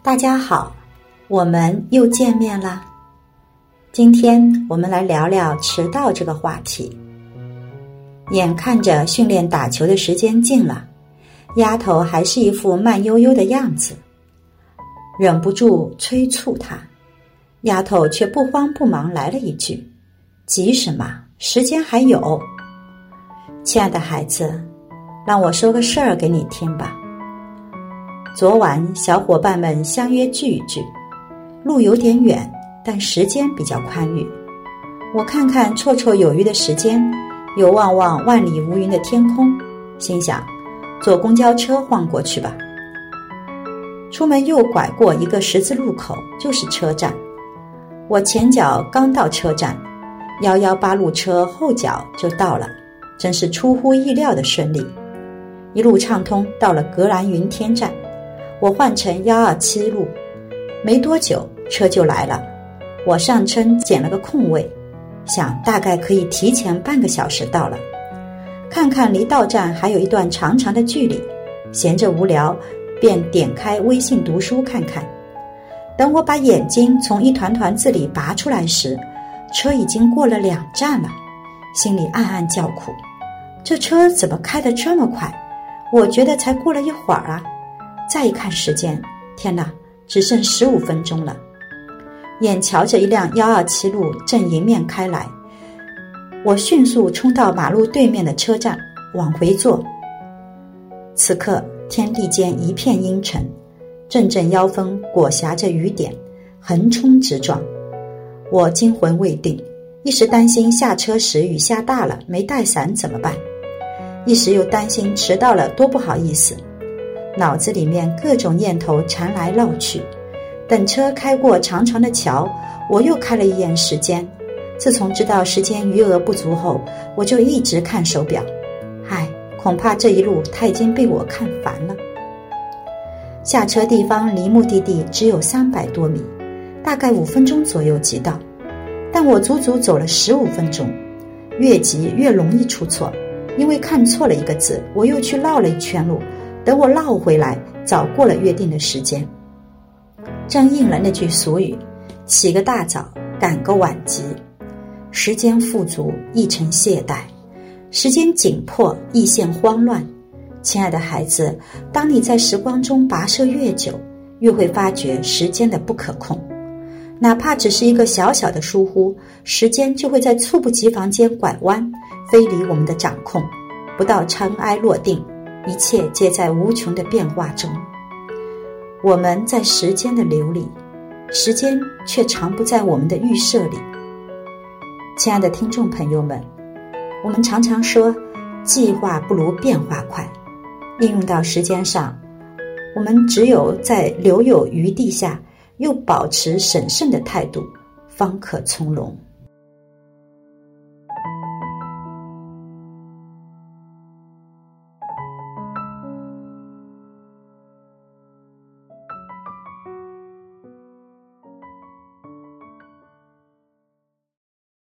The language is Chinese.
大家好，我们又见面了。今天我们来聊聊迟到这个话题。眼看着训练打球的时间近了，丫头还是一副慢悠悠的样子，忍不住催促她。丫头却不慌不忙来了一句：急什么？时间还有。亲爱的孩子，让我说个事儿给你听吧。昨晚小伙伴们相约聚一聚，路有点远，但时间比较宽裕。我看看绰绰有余的时间，又望望万里无云的天空，心想坐公交车晃过去吧。出门右拐过一个十字路口就是车站，我前脚刚到车站，118路车后脚就到了，真是出乎意料的顺利。一路畅通到了格兰云天站，我换乘127路，没多久车就来了。我上车捡了个空位，想大概可以提前半个小时到了。看看离到站还有一段长长的距离，闲着无聊便点开微信读书看看。等我把眼睛从一团团字里拔出来时，车已经过了2站了，心里暗暗叫苦，这车怎么开得这么快？我觉得才过了一会儿啊。再一看时间，天哪，只剩15分钟了。眼瞧着一辆127路正迎面开来，我迅速冲到马路对面的车站往回坐。此刻天地间一片阴沉，阵阵妖风裹挟着雨点横冲直撞。我惊魂未定，一时担心下车时雨下大了没带伞怎么办，一时又担心迟到了多不好意思，脑子里面各种念头缠来绕去。等车开过长长的桥，我又看了一眼时间。自从知道时间余额不足后，我就一直看手表。恐怕这一路他已经被我看烦了。下车地方离目的地只有300多米，大概5分钟左右即到，但我足足走了15分钟。越急越容易出错，因为看错了一个字，我又去绕了一圈路，等我绕回来早过了约定的时间。正应了那句俗语，起个大早赶个晚集。时间富足亦成懈怠，时间紧迫亦现慌乱。亲爱的孩子，当你在时光中跋涉越久，越会发觉时间的不可控。哪怕只是一个小小的疏忽，时间就会在猝不及防间拐弯，飞离我们的掌控。不到尘埃落定，一切皆在无穷的变化中。我们在时间的流里，时间却常不在我们的预设里。亲爱的听众朋友们，我们常常说计划不如变化快，应用到时间上，我们只有在留有余地下，又保持审慎的态度，方可从容。